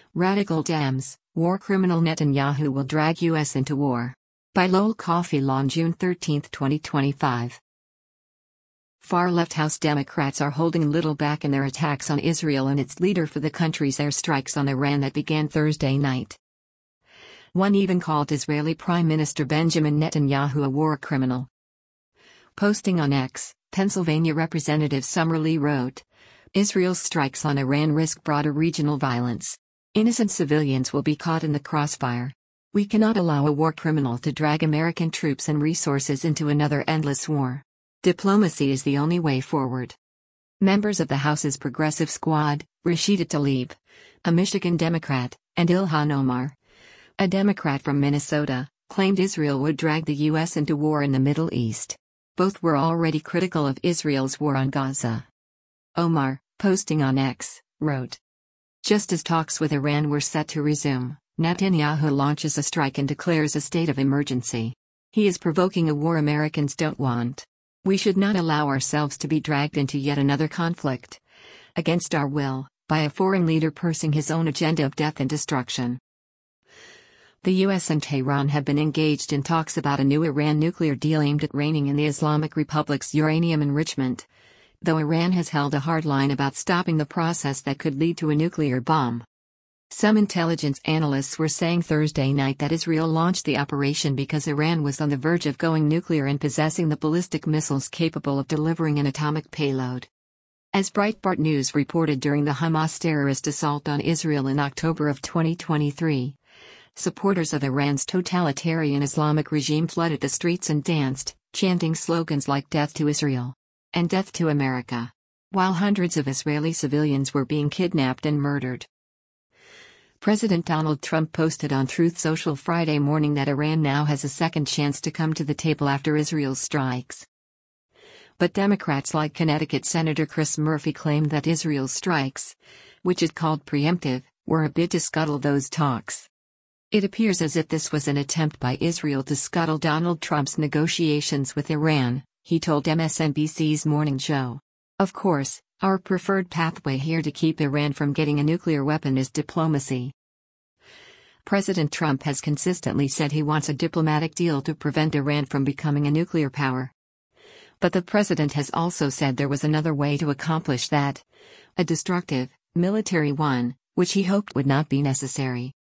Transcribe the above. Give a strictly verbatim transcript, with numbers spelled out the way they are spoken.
Radical Dems, War Criminal Netanyahu Will Drag U S Into War. By Lowell Coffey Law on June thirteenth, twenty twenty-five. Far-left House Democrats are holding little back in their attacks on Israel and its leader for the country's airstrikes on Iran that began Thursday night. One even called Israeli Prime Minister Benjamin Netanyahu a war criminal. Posting on X, Pennsylvania Representative Summer Lee wrote, "Israel's strikes on Iran risk broader regional violence. Innocent civilians will be caught in the crossfire. We cannot allow a war criminal to drag American troops and resources into another endless war. Diplomacy is the only way forward." Members of the House's Progressive Squad, Rashida Tlaib, a Michigan Democrat, and Ilhan Omar, a Democrat from Minnesota, claimed Israel would drag the U S into war in the Middle East. Both were already critical of Israel's war on Gaza. Omar, posting on X, wrote, "Just as talks with Iran were set to resume, Netanyahu launches a strike and declares a state of emergency. He is provoking a war Americans don't want. We should not allow ourselves to be dragged into yet another conflict, against our will, by a foreign leader pursuing his own agenda of death and destruction." The U S and Tehran have been engaged in talks about a new Iran nuclear deal aimed at reining in the Islamic Republic's uranium enrichment, though Iran has held a hard line about stopping the process that could lead to a nuclear bomb. Some intelligence analysts were saying Thursday night that Israel launched the operation because Iran was on the verge of going nuclear and possessing the ballistic missiles capable of delivering an atomic payload. As Breitbart News reported during the Hamas terrorist assault on Israel in October of twenty twenty-three, supporters of Iran's totalitarian Islamic regime flooded the streets and danced, chanting slogans like "Death to Israel" and "Death to America," while hundreds of Israeli civilians were being kidnapped and murdered. President Donald Trump posted on Truth Social Friday morning that Iran now has a second chance to come to the table after Israel's strikes. But Democrats like Connecticut Senator Chris Murphy claimed that Israel's strikes, which it called preemptive, were a bid to scuttle those talks. It appears as if this was an attempt by Israel to scuttle Donald Trump's negotiations with Iran, he told M S N B C's Morning Show. "Of course, our preferred pathway here to keep Iran from getting a nuclear weapon is diplomacy." President Trump has consistently said he wants a diplomatic deal to prevent Iran from becoming a nuclear power. But the president has also said there was another way to accomplish that, a destructive, military one, which he hoped would not be necessary.